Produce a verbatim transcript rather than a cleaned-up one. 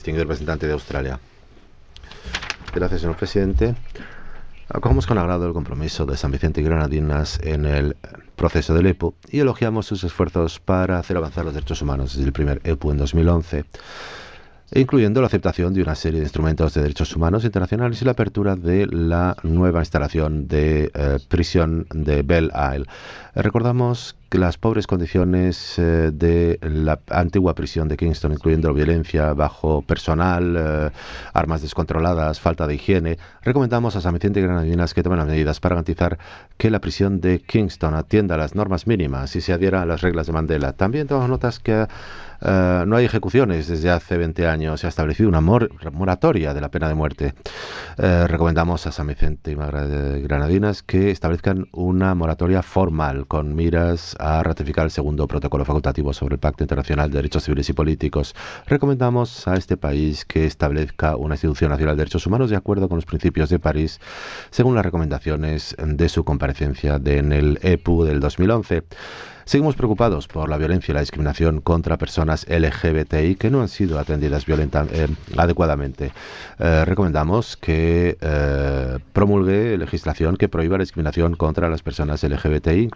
distinguido representante de Australia. Gracias, señor presidente. Acogemos con agrado el compromiso de San Vicente y Granadinas en el proceso del E P U y elogiamos sus esfuerzos para hacer avanzar los derechos humanos desde el primer E P U en dos mil once, incluyendo la aceptación de una serie de instrumentos de derechos humanos internacionales y la apertura de la nueva instalación de eh, prisión de Belle Isle. Eh, recordamos que las pobres condiciones eh, de la antigua prisión de Kingston, incluyendo violencia bajo personal, eh, armas descontroladas, falta de higiene. Recomendamos a San Vicente y Granadinas que tomen las medidas para garantizar que la prisión de Kingston atienda a las normas mínimas y se adhiera a las reglas de Mandela. También tomamos notas que Uh, no hay ejecuciones desde hace veinte años. Se ha establecido una mor moratoria de la pena de muerte. Uh, recomendamos a San Vicente y Granadinas que establezcan una moratoria formal con miras a ratificar el segundo protocolo facultativo sobre el Pacto Internacional de Derechos Civiles y Políticos. Recomendamos a este país que establezca una institución nacional de derechos humanos de acuerdo con los principios de París, según las recomendaciones de su comparecencia de, en el E P U del dos mil once. Seguimos preocupados por la violencia y la discriminación contra personas L G B T I que no han sido atendidas violenta, eh, adecuadamente. Eh, recomendamos que eh, promulgue legislación que prohíba la discriminación contra las personas L G B T I,